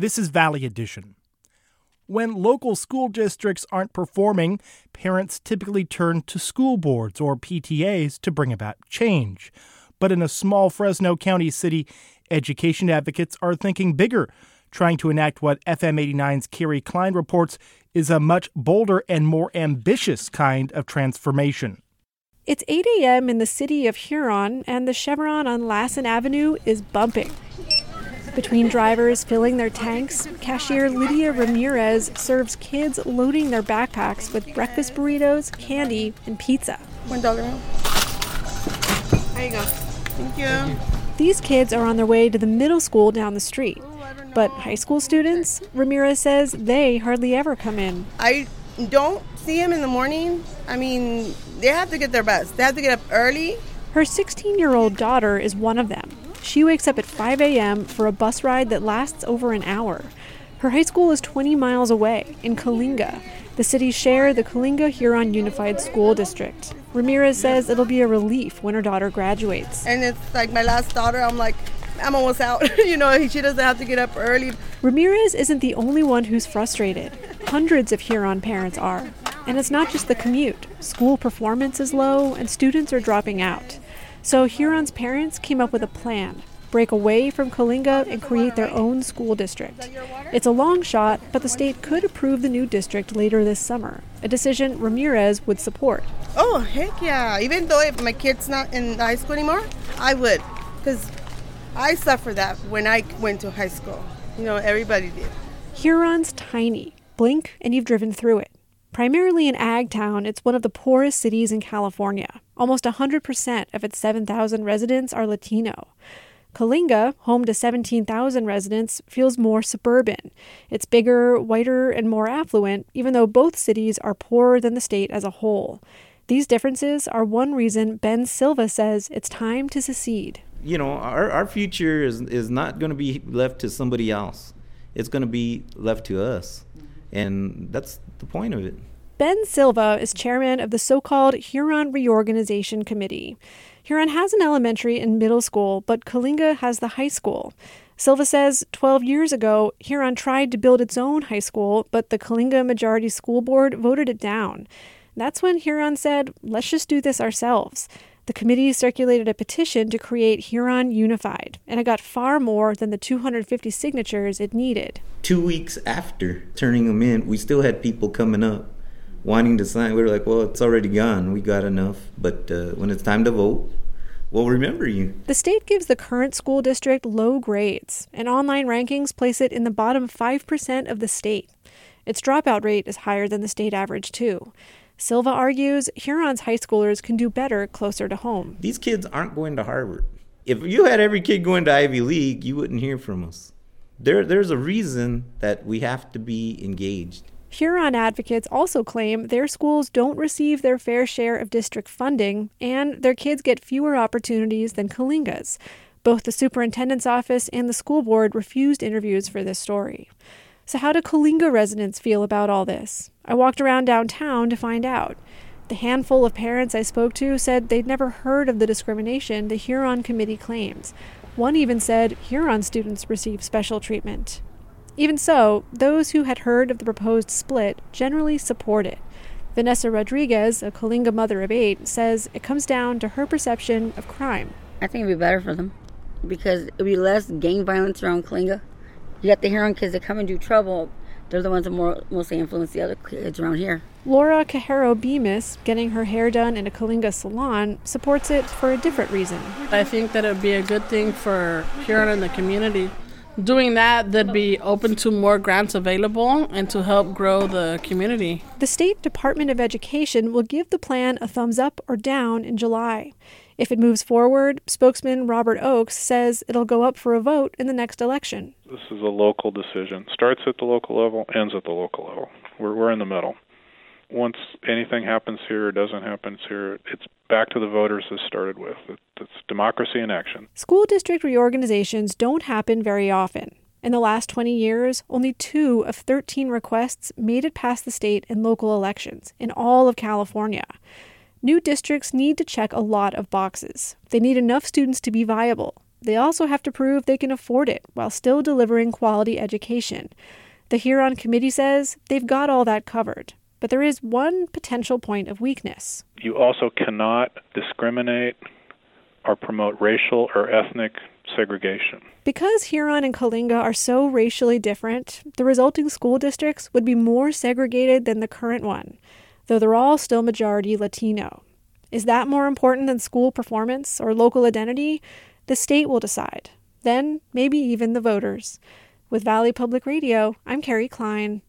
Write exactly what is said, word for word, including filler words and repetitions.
This is Valley Edition. When local school districts aren't performing, parents typically turn to school boards or P T As to bring about change. But in a small Fresno County city, education advocates are thinking bigger, trying to enact what F M eighty-nine's Carrie Klein reports is a much bolder and more ambitious kind of transformation. It's eight a.m. in the city of Huron, and the Chevron on Lassen Avenue is bumping. Between drivers filling their tanks, cashier Lydia Ramirez serves kids loading their backpacks with breakfast burritos, candy, and pizza. One dollar. There you go. Thank you. Thank you. These kids are on their way to the middle school down the street. But high school students, Ramirez says they hardly ever come in. I don't see them in the morning. I mean, they have to get their bus. They have to get up early. Her sixteen-year-old daughter is one of them. She wakes up at five a.m. for a bus ride that lasts over an hour. Her high school is twenty miles away, in Coalinga. The cities share the Coalinga-Huron Unified School District. Ramirez says it'll be a relief when her daughter graduates. And it's like my last daughter, I'm like, I'm almost out. You know, she doesn't have to get up early. Ramirez isn't the only one who's frustrated. Hundreds of Huron parents are. And it's not just the commute. School performance is low, and students are dropping out. So Huron's parents came up with a plan. Break away from Coalinga and create their own school district. It's a long shot, but the state could approve the new district later this summer, a decision Ramirez would support. Oh, heck yeah. Even though if my kid's not in high school anymore, I would. Because I suffered that when I went to high school. You know, everybody did. Huron's tiny. Blink and you've driven through it. Primarily an ag town, it's one of the poorest cities in California. Almost one hundred percent of its seven thousand residents are Latino. Coalinga, home to seventeen thousand residents, feels more suburban. It's bigger, whiter, and more affluent, even though both cities are poorer than the state as a whole. These differences are one reason Ben Silva says it's time to secede. You know, our, our future is, is not going to be left to somebody else. It's going to be left to us. And that's the point of it. Ben Silva is chairman of the so-called Huron Reorganization Committee. Huron has an elementary and middle school, but Coalinga has the high school. Silva says twelve years ago, Huron tried to build its own high school, but the Coalinga Majority School Board voted it down. That's when Huron said, let's just do this ourselves. The committee circulated a petition to create Huron Unified, and it got far more than the two hundred fifty signatures it needed. Two weeks after turning them in, we still had people coming up wanting to sign. We were like, well, it's already gone. We got enough. But uh, when it's time to vote, we'll remember you. The state gives the current school district low grades, and online rankings place it in the bottom five percent of the state. Its dropout rate is higher than the state average, too. Silva argues Huron's high schoolers can do better closer to home. These kids aren't going to Harvard. If you had every kid going to Ivy League, you wouldn't hear from us. There, there's a reason that we have to be engaged. Huron advocates also claim their schools don't receive their fair share of district funding, and their kids get fewer opportunities than Coalinga's. Both the superintendent's office and the school board refused interviews for this story. So how do Coalinga residents feel about all this? I walked around downtown to find out. The handful of parents I spoke to said they'd never heard of the discrimination the Huron Committee claims. One even said Huron students receive special treatment. Even so, those who had heard of the proposed split generally support it. Vanessa Rodriguez, a Coalinga mother of eight, says it comes down to her perception of crime. I think it'd be better for them because it'd be less gang violence around Coalinga. You got the Huron kids that come and do trouble. They're the ones that more, mostly influence the other kids around here. Laura Cajero Bemis, getting her hair done in a Coalinga salon, supports it for a different reason. I think that it would be a good thing for Huron and the community. Doing that, they'd be open to more grants available and to help grow the community. The State Department of Education will give the plan a thumbs up or down in July. If it moves forward, spokesman Robert Oakes says it'll go up for a vote in the next election. This is a local decision. Starts at the local level, ends at the local level. We're we're in the middle. Once anything happens here or doesn't happen here, it's back to the voters as started with. It's democracy in action. School district reorganizations don't happen very often. In the last twenty years, only two of thirteen requests made it past the state and local elections in all of California. New districts need to check a lot of boxes. They need enough students to be viable. They also have to prove they can afford it while still delivering quality education. The Huron Committee says they've got all that covered, but there is one potential point of weakness. You also cannot discriminate or promote racial or ethnic segregation. Because Huron and Coalinga are so racially different, the resulting school districts would be more segregated than the current one, though they're all still majority Latino. Is that more important than school performance or local identity? The state will decide. Then, maybe even the voters. With Valley Public Radio, I'm Carrie Klein.